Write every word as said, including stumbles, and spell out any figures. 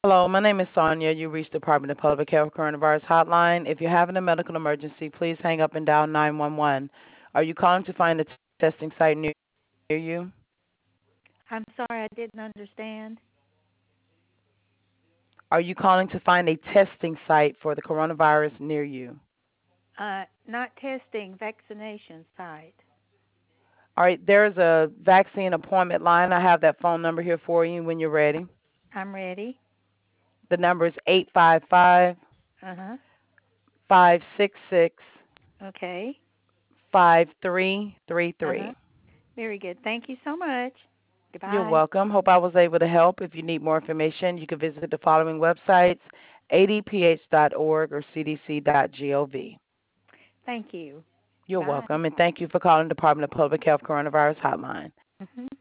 Hello, my name is Sonia. You reached the Department of Public Health Coronavirus Hotline. If you're having a medical emergency, please hang up and dial nine one one. Are you calling to find a testing site near you? I'm sorry, I didn't understand. Are you calling to find a testing site for the coronavirus near you? Uh, not testing, vaccination site. All right, there's a vaccine appointment line. I have that phone number here for you when you're ready. I'm ready. The number is eight five five, Uh huh. five six six, Okay. five three three Uh huh. three. Very good. Thank you so much. You're Goodbye. welcome. Hope I was able to help. If you need more information, you can visit the following websites: a d p h dot org or c d c dot gov. Thank you. You're Bye. welcome, and thank you for calling the Department of Public Health Coronavirus Hotline. Mhm.